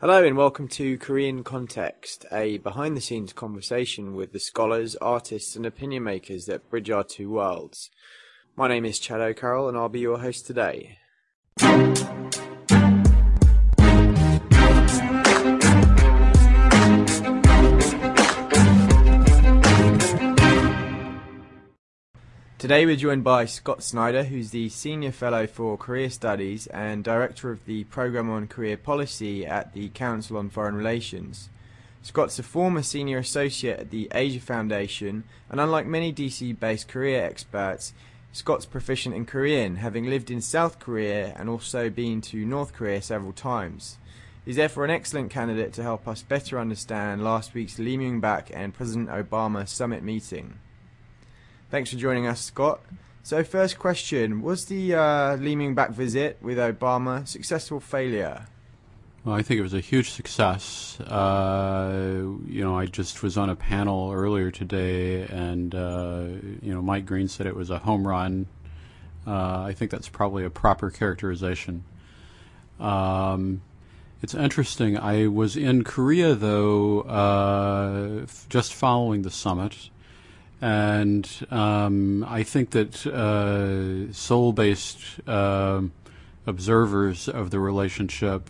Hello and welcome to Korean Context, a behind-the-scenes conversation with the scholars, artists and opinion makers that bridge our two worlds. My name is Chad O'Carroll and I'll be your host today. Today we're joined by Scott Snyder, who's the Senior Fellow for Korea Studies and Director of the Programme on Korea Policy at the Council on Foreign Relations. Scott's a former Senior Associate at the Asia Foundation, and unlike many DC-based Korea experts, Scott's proficient in Korean, having lived in South Korea and also been to North Korea several times. He's therefore an excellent candidate to help us better understand last week's Lee Myung-bak and President Obama summit meeting. Thanks for joining us, Scott. So first question, was the Lee Myung-bak visit with Obama successful failure? Well, I think it was a huge success. I just was on a panel earlier today and, Mike Green said it was a home run. I think that's probably a proper characterization. It's interesting. I was in Korea, though, just following the summit. And I think that Seoul-based observers of the relationship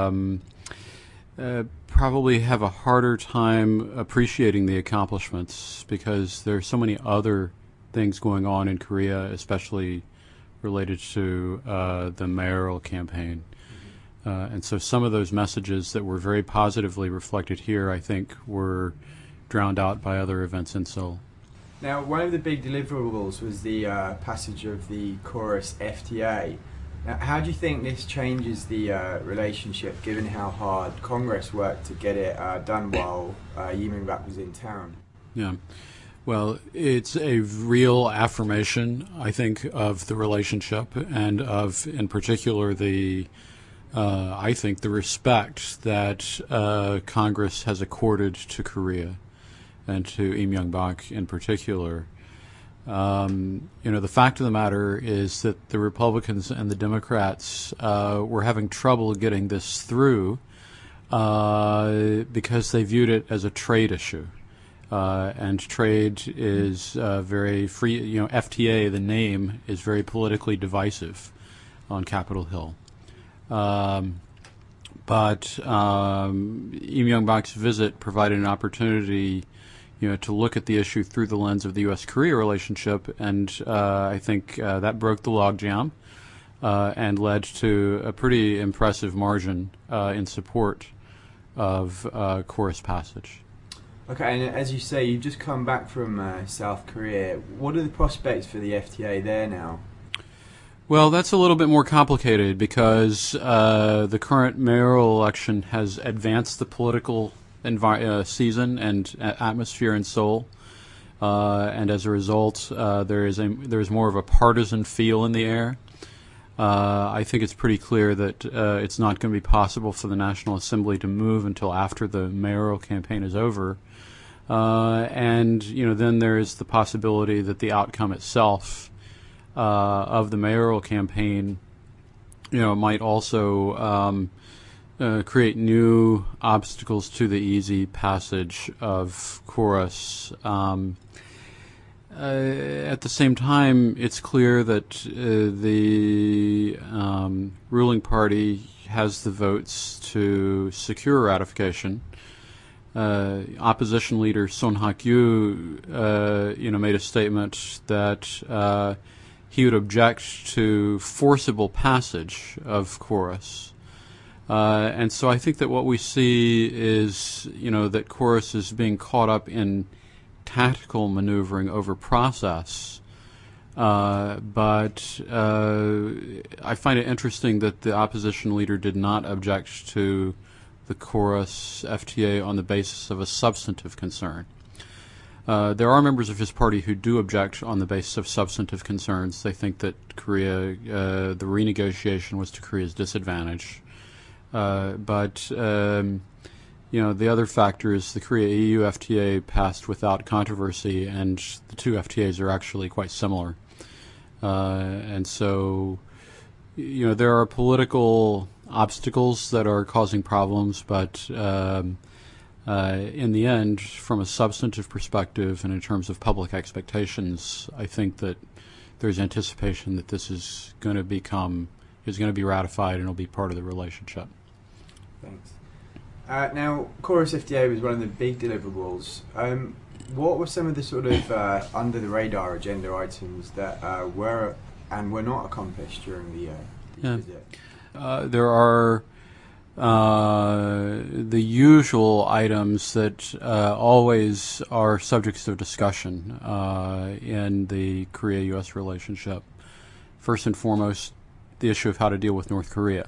probably have a harder time appreciating the accomplishments because there are so many other things going on in Korea, especially related to the mayoral campaign. And so some of those messages that were very positively reflected here, I think, were drowned out by other events in Seoul. Now, one of the big deliverables was the passage of the KORUS FTA. Now, how do you think this changes the relationship, given how hard Congress worked to get it done while Lee Myung-bak was in town? Yeah, well, it's a real affirmation, I think, of the relationship and of, in particular, the respect that Congress has accorded to Korea and to Lee Myung-bak in particular. The fact of the matter is that the Republicans and the Democrats were having trouble getting this through because they viewed it as a trade issue. And trade is very free, FTA, the name, is very politically divisive on Capitol Hill. But Lee Myung-bak's visit provided an opportunity to look at the issue through the lens of the U.S.-Korea relationship, and I think that broke the logjam and led to a pretty impressive margin in support of KORUS passage. Okay, and as you say, you've just come back from South Korea. What are the prospects for the FTA there now? Well, that's a little bit more complicated because the current mayoral election has advanced the political season and atmosphere in Seoul, and as a result, there is more of a partisan feel in the air. I think it's pretty clear that it's not going to be possible for the National Assembly to move until after the mayoral campaign is over, and then there is the possibility that the outcome itself of the mayoral campaign, might also create new obstacles to the easy passage of KORUS. At the same time, it's clear that the ruling party has the votes to secure ratification. Opposition leader Son Hak-yu, made a statement that he would object to forcible passage of KORUS. And so I think that what we see is, that KORUS is being caught up in tactical maneuvering over process. But I find it interesting that the opposition leader did not object to the KORUS FTA on the basis of a substantive concern. There are members of his party who do object on the basis of substantive concerns. They think that the renegotiation was to Korea's disadvantage. But the other factor is the Korea-EU FTA passed without controversy, and the two FTAs are actually quite similar. And so, there are political obstacles that are causing problems, but in the end, from a substantive perspective and in terms of public expectations, I think that there's anticipation that this is going to be ratified and will be part of the relationship. Thanks. Now, Chorus FDA was one of the big deliverables. What were some of the sort of under the radar agenda items that were and were not accomplished during the visit? There are the usual items that always are subjects of discussion in the Korea-U.S. relationship. First and foremost, the issue of how to deal with North Korea.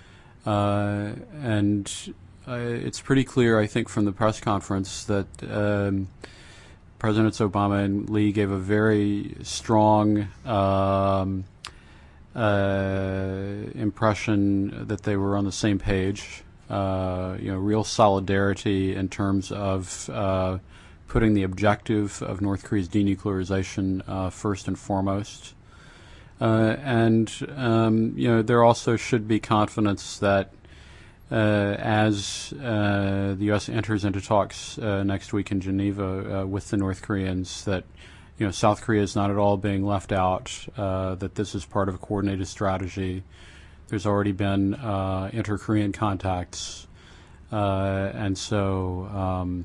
And it's pretty clear, I think, from the press conference that Presidents Obama and Lee gave a very strong impression that they were on the same page. Real solidarity in terms of putting the objective of North Korea's denuclearization first and foremost. There also should be confidence that as the U.S. enters into talks next week in Geneva with the North Koreans, that South Korea is not at all being left out, that this is part of a coordinated strategy. There's already been inter-Korean contacts, and so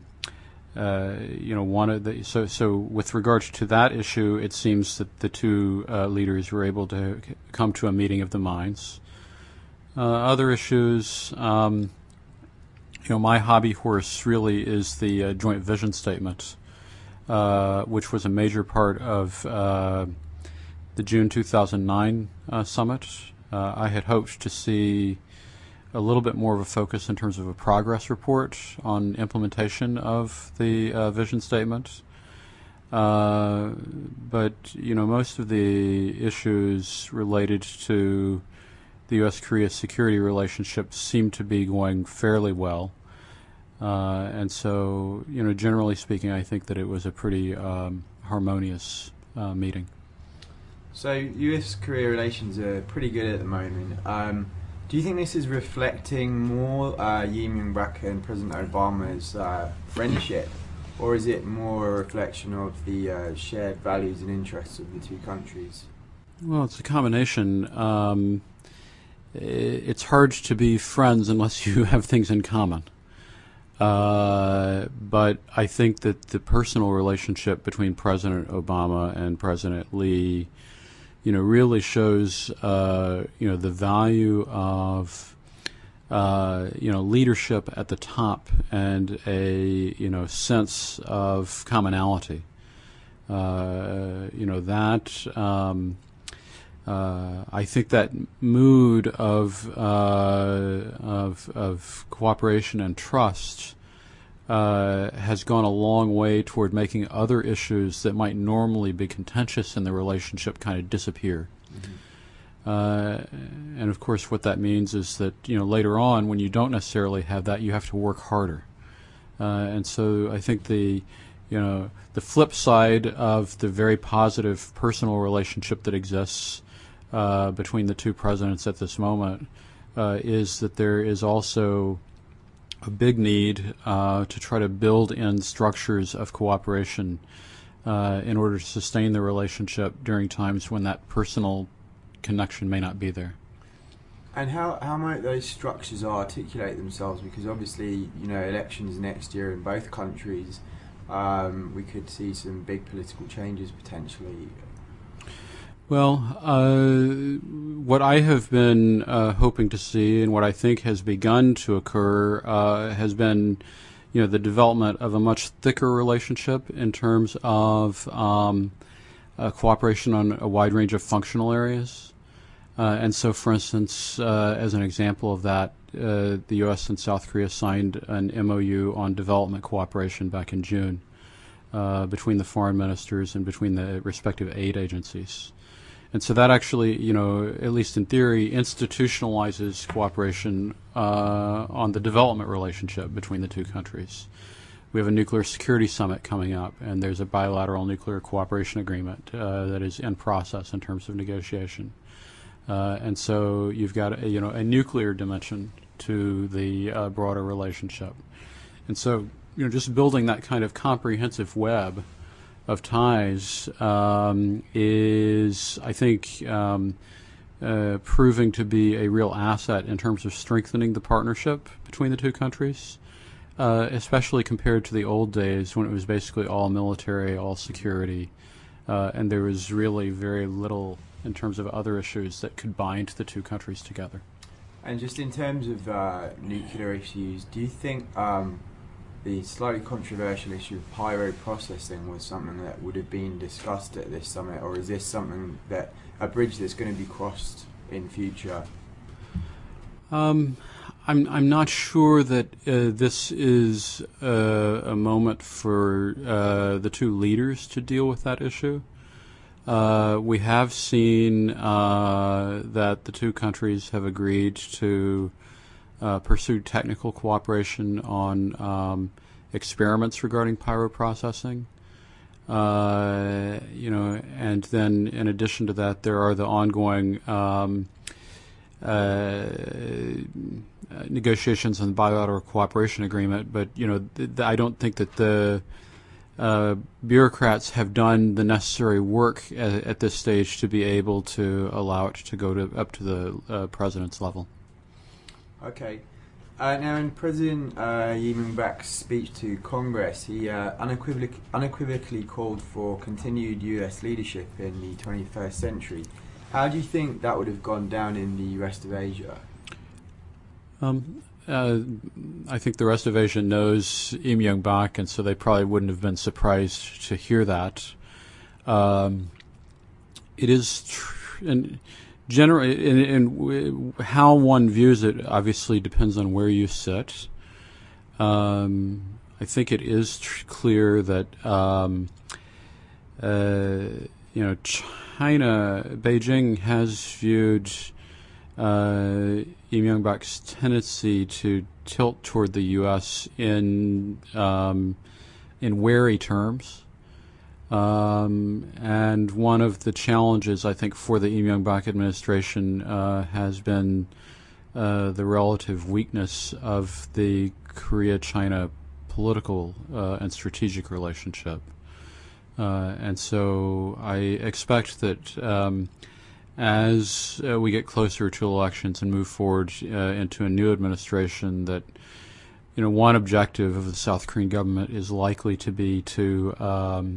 so with regards to that issue, it seems that the two leaders were able to come to a meeting of the minds. Other issues, my hobby horse really is the joint vision statement, which was a major part of the June 2009 summit. I had hoped to see a little bit more of a focus in terms of a progress report on implementation of the vision statement. But, most of the issues related to the U.S.-Korea security relationship seem to be going fairly well. And so, generally speaking, I think that it was a pretty harmonious meeting. So U.S.-Korea relations are pretty good at the moment. Do you think this is reflecting more Lee Myung-bak and President Obama's friendship, or is it more a reflection of the shared values and interests of the two countries? Well, it's a combination. It's hard to be friends unless you have things in common. But I think that the personal relationship between President Obama and President Lee really shows, the value of, leadership at the top and a, sense of commonality. I think that mood of cooperation and trust has gone a long way toward making other issues that might normally be contentious in the relationship kind of disappear. Mm-hmm. And of course, what that means is that later on, when you don't necessarily have that, you have to work harder. And so I think the flip side of the very positive personal relationship that exists between the two presidents at this moment is that there is also a big need to try to build in structures of cooperation in order to sustain the relationship during times when that personal connection may not be there. And how might those structures articulate themselves? Because obviously, elections next year in both countries, we could see some big political changes potentially. Well, what I have been hoping to see, and what I think has begun to occur, has been, the development of a much thicker relationship in terms of cooperation on a wide range of functional areas. And so, for instance, as an example of that, the U.S. and South Korea signed an MOU on development cooperation back in June between the foreign ministers and between the respective aid agencies. And so that actually, at least in theory, institutionalizes cooperation on the development relationship between the two countries. We have a nuclear security summit coming up, and there's a bilateral nuclear cooperation agreement that is in process in terms of negotiation. And so you've got a nuclear dimension to the broader relationship. And so just building that kind of comprehensive web of ties is, I think, proving to be a real asset in terms of strengthening the partnership between the two countries, especially compared to the old days when it was basically all military, all security, and there was really very little in terms of other issues that could bind the two countries together. And just in terms of nuclear issues, do you think the slightly controversial issue of pyroprocessing was something that would have been discussed at this summit, or is this something that a bridge that's going to be crossed in future? I'm not sure that this is a moment for the two leaders to deal with that issue. We have seen that the two countries have agreed to pursue technical cooperation on experiments regarding pyroprocessing. And then in addition to that, there are the ongoing negotiations on the bilateral cooperation agreement. But I don't think that the bureaucrats have done the necessary work at this stage to be able to allow it to go up to the president's level. Okay. Now, in President Lee Myung-bak's speech to Congress, he unequivocally called for continued U.S. leadership in the 21st century. How do you think that would have gone down in the rest of Asia? I think the rest of Asia knows Lee Myung-bak, and so they probably wouldn't have been surprised to hear that. It is generally, how one views it obviously depends on where you sit. I think it is clear that China, Beijing has viewed Lee Myung-bak's tendency to tilt toward the U.S. in wary terms. And one of the challenges, I think, for the Lee Myung-bak administration has been the relative weakness of the Korea-China political and strategic relationship. And so I expect that as we get closer to elections and move forward into a new administration, that one objective of the South Korean government is likely to be to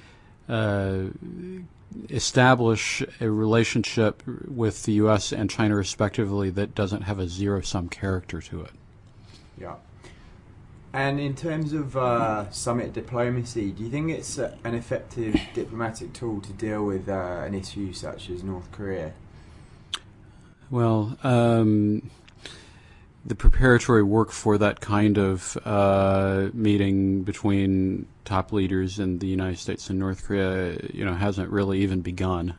establish a relationship with the U.S. and China respectively that doesn't have a zero-sum character to it. Yeah. And in terms of summit diplomacy, do you think it's an effective diplomatic tool to deal with an issue such as North Korea? Well, the preparatory work for that kind of meeting between top leaders in the United States and North Korea, hasn't really even begun.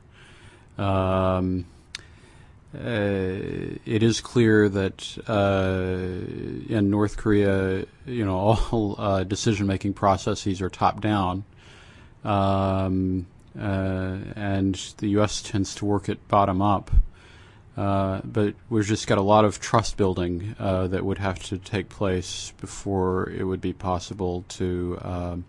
It is clear that in North Korea, all decision-making processes are top-down, and the U.S. tends to work it bottom-up. But we've just got a lot of trust building that would have to take place before it would be possible to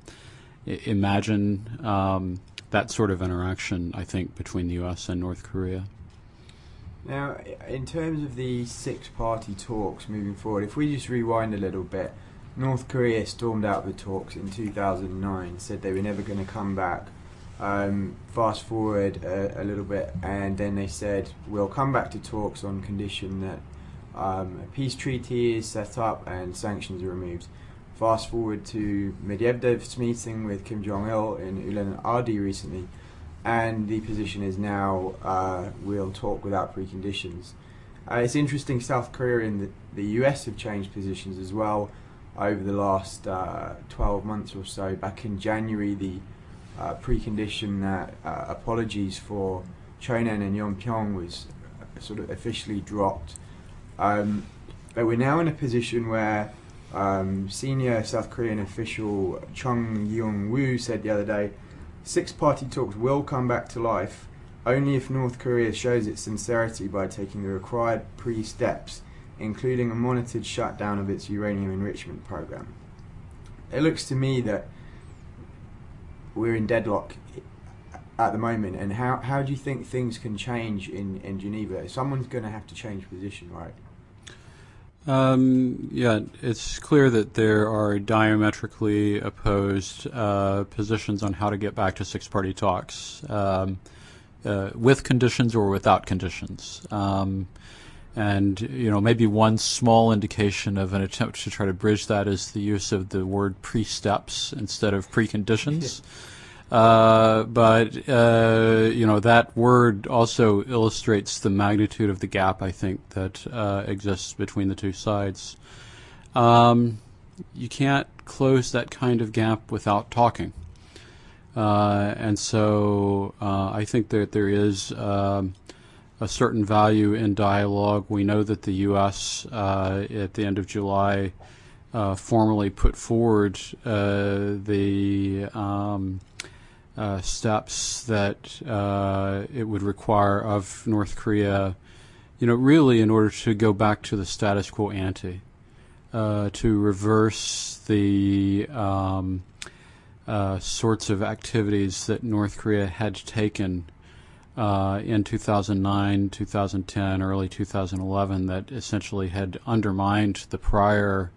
imagine that sort of interaction, I think, between the U.S. and North Korea. Now, in terms of the six-party talks moving forward, if we just rewind a little bit, North Korea stormed out the talks in 2009, said they were never going to come back. Fast forward a little bit, and then they said, we'll come back to talks on condition that a peace treaty is set up and sanctions are removed. Fast forward to Medvedev's meeting with Kim Jong-il in Ulan-Ude recently, and the position is now we'll talk without preconditions. It's interesting, South Korea and the US have changed positions as well over the last 12 months or so. Back in January, the precondition that apologies for Cheonan and Yeonpyeong was sort of officially dropped. But we're now in a position where senior South Korean official Chung Yong-woo said the other day, six-party talks will come back to life, only if North Korea shows its sincerity by taking the required pre-steps, including a monitored shutdown of its uranium enrichment program. It looks to me that we're in deadlock at the moment, and how do you think things can change in Geneva? Someone's going to have to change position, right? Yeah, it's clear that there are diametrically opposed positions on how to get back to six-party talks, with conditions or without conditions. And, maybe one small indication of an attempt to try to bridge that is the use of the word pre-steps instead of preconditions. But that word also illustrates the magnitude of the gap, I think, that exists between the two sides. You can't close that kind of gap without talking. And so I think that there is a certain value in dialogue. We know that the U.S. At the end of July formally put forward the steps that it would require of North Korea, really in order to go back to the status quo ante, to reverse the sorts of activities that North Korea had taken in 2009, 2010, early 2011 that essentially had undermined the prior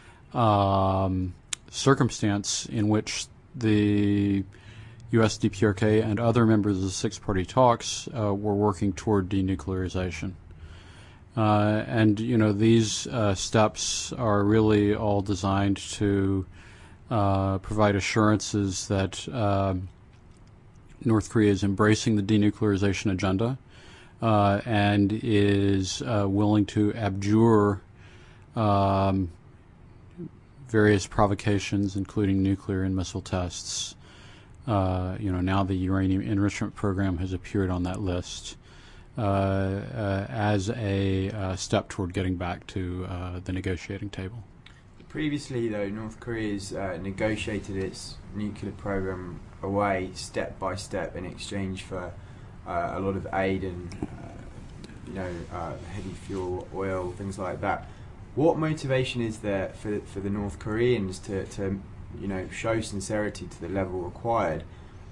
circumstance in which the U.S. DPRK and other members of the six-party talks were working toward denuclearization. And these steps are really all designed to provide assurances that North Korea is embracing the denuclearization agenda and is willing to abjure various provocations, including nuclear and missile tests. Now the uranium enrichment program has appeared on that list as a step toward getting back to the negotiating table. Previously, though, North Korea's negotiated its nuclear program away step by step in exchange for a lot of aid and heavy fuel, oil, things like that. What motivation is there for the North Koreans to show sincerity to the level required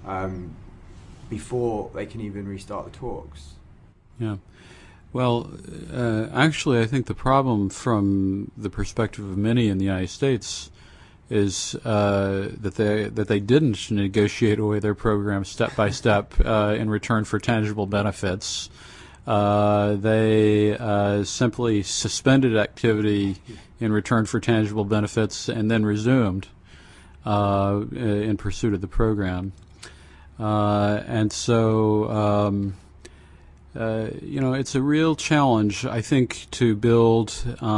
before they can even restart the talks? Yeah. Well, actually, I think the problem from the perspective of many in the United States is that they didn't negotiate away their program step by step in return for tangible benefits. They simply suspended activity in return for tangible benefits and then resumed in pursuit of the program. And so it's a real challenge, I think, to build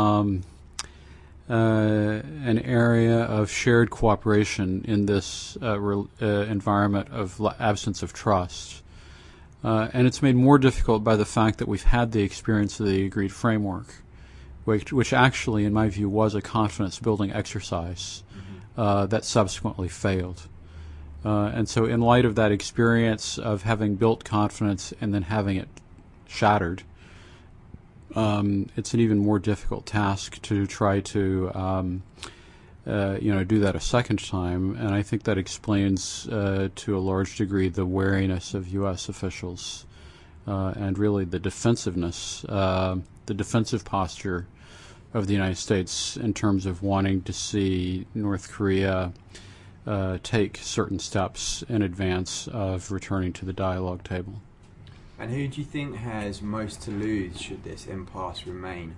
an area of shared cooperation in this environment of absence of trust. And it's made more difficult by the fact that we've had the experience of the agreed framework, which actually, in my view, was a confidence-building exercise that subsequently failed. And so in light of that experience of having built confidence and then having it shattered, it's an even more difficult task to try to do that a second time. And I think that explains to a large degree the wariness of U.S. officials and really the defensiveness, the defensive posture of the United States in terms of wanting to see North Korea take certain steps in advance of returning to the dialogue table. And who do you think has most to lose should this impasse remain?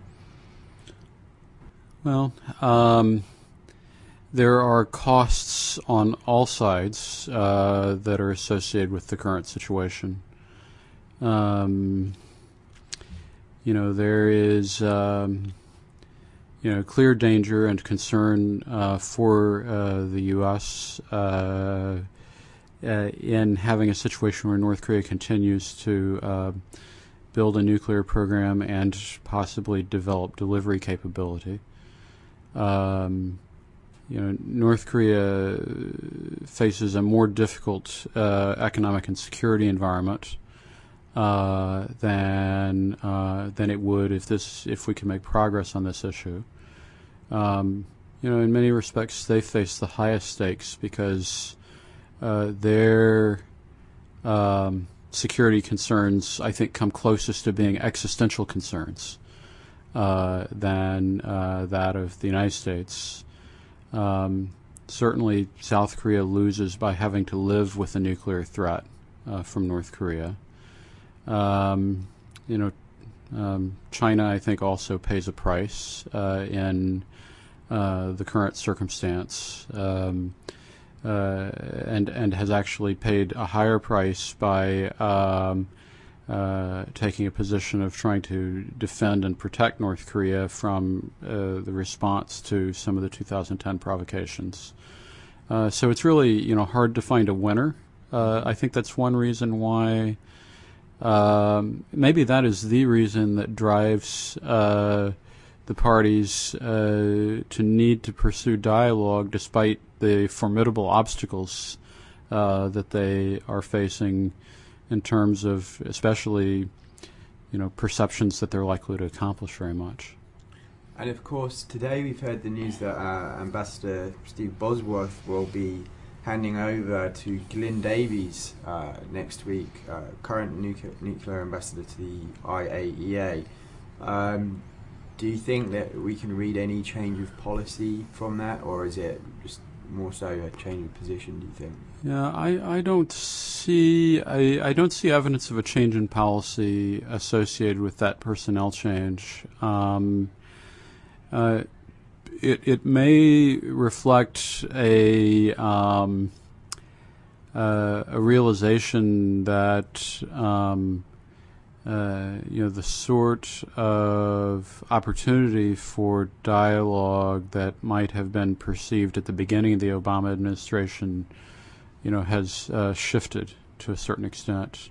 Well, there are costs on all sides that are associated with the current situation. There is clear danger and concern for the U.S. In having a situation where North Korea continues to build a nuclear program and possibly develop delivery capability. North Korea faces a more difficult economic and security environment than it would if we can make progress on this issue. In many respects, they face the highest stakes because their security concerns, I think, come closest to being existential concerns than that of the United States. Certainly, South Korea loses by having to live with a nuclear threat from North Korea. China, I think, also pays a price in the current circumstance, and has actually paid a higher price by taking a position of trying to defend and protect North Korea from the response to some of the 2010 provocations. So it's really, hard to find a winner. I think that's one reason why. Maybe that is the reason that drives the parties to need to pursue dialogue despite the formidable obstacles that they are facing in terms of especially, perceptions that they're likely to accomplish very much. And of course, today we've heard the news that Ambassador Steve Bosworth will be handing over to Glyn Davies next week, current nuclear ambassador to the IAEA. Do you think that we can read any change of policy from that, or is it just more so a change of position, do you think? Yeah, I don't see evidence of a change in policy associated with that personnel change. It may reflect a realization that the sort of opportunity for dialogue that might have been perceived at the beginning of the Obama administration, has shifted to a certain extent.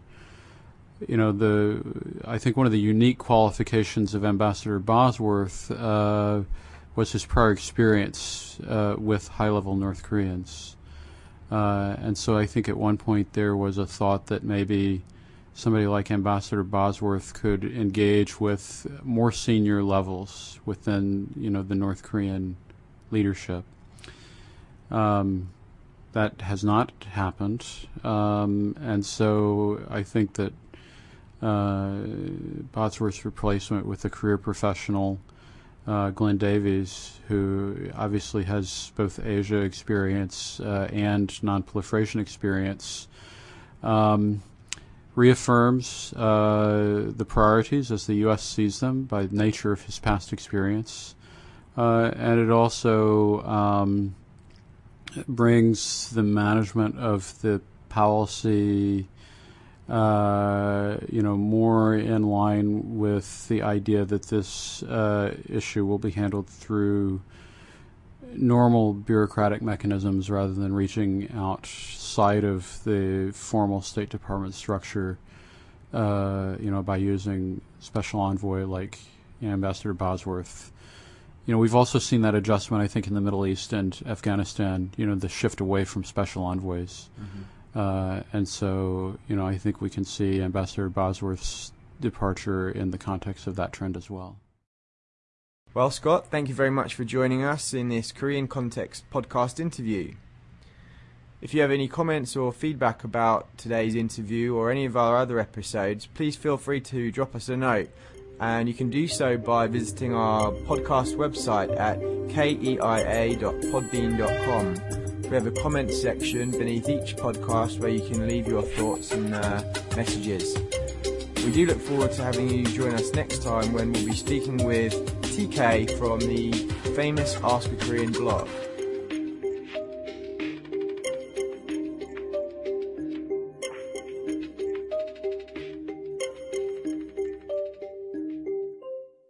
I think one of the unique qualifications of Ambassador Bosworth was his prior experience with high-level North Koreans. And so I think at one point there was a thought that maybe somebody like Ambassador Bosworth could engage with more senior levels within, the North Korean leadership. That has not happened. And so I think that Bosworth's replacement with a career professional, Glyn Davies, who obviously has both Asia experience and non-proliferation experience, reaffirms the priorities as the U.S. sees them by nature of his past experience. And it also brings the management of the policy more in line with the idea that this issue will be handled through normal bureaucratic mechanisms rather than reaching outside of the formal State Department structure, by using special envoy like Ambassador Bosworth. We've also seen that adjustment, I think, in the Middle East and Afghanistan, the shift away from special envoys. Mm-hmm. And so, I think we can see Ambassador Bosworth's departure in the context of that trend as well. Well, Scott, thank you very much for joining us in this Korean Context podcast interview. If you have any comments or feedback about today's interview or any of our other episodes, please feel free to drop us a note. And you can do so by visiting our podcast website at keia.podbean.com. We have a comments section beneath each podcast where you can leave your thoughts and messages. We do look forward to having you join us next time when we'll be speaking with TK from the famous Ask a Korean blog.